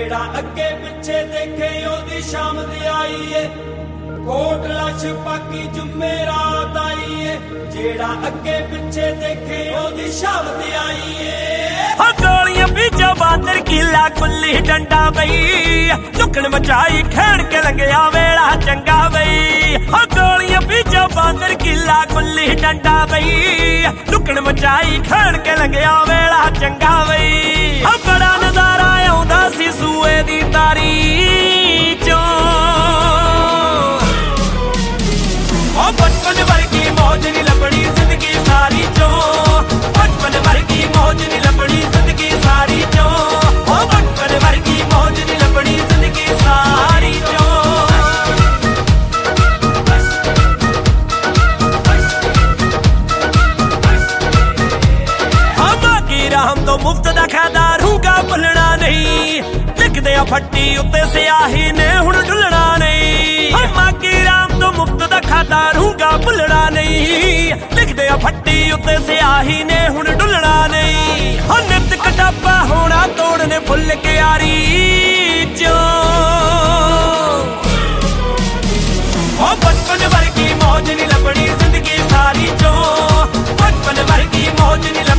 जेड़ा अगे पिछे देखे ओदी शामत आई है कोटला छपाकी जुमेरात आई है जेड़ा अगे पिछे देखे ओदी शामत आई है गोलियां बीजा बांदर किला गुल्ली डंडा बई चुकन मचाई खेड़ के लंघिया वेला चंगा बई गोलियां बीजा बांदर किला गुल्ली डंडा बई चुकन मचाई खेड़ के लंघिया वेला चंगा बई बड़ा नजारा आउंदा सी सूए दी तारी चों बचपन वर्गी मौज नी लभणी जिंदगी सारी चों बचपन वर्गी मौज नी लभणी जिंदगी सारी चों बचपन वर्गी मौज नी लभणी जिंदगी सारी चों हम तो मुफ्त दा खादा रूगा भुलना नहीं लिखदे आ फट्टी उत्ते स्याही ने हुण ढुलना नहीं मागी राम तो मुफ्त दा खादा रूगा भुलना नहीं लिखदे आ फट्टी उत्ते स्याही ने हुण ढुलना नहीं नित कटापा होना तोड़ने फुल के यारी चों बचपन वर्गी मौज नी लभणी जिंदगी सारी चों बचपन वर्गी मौज नी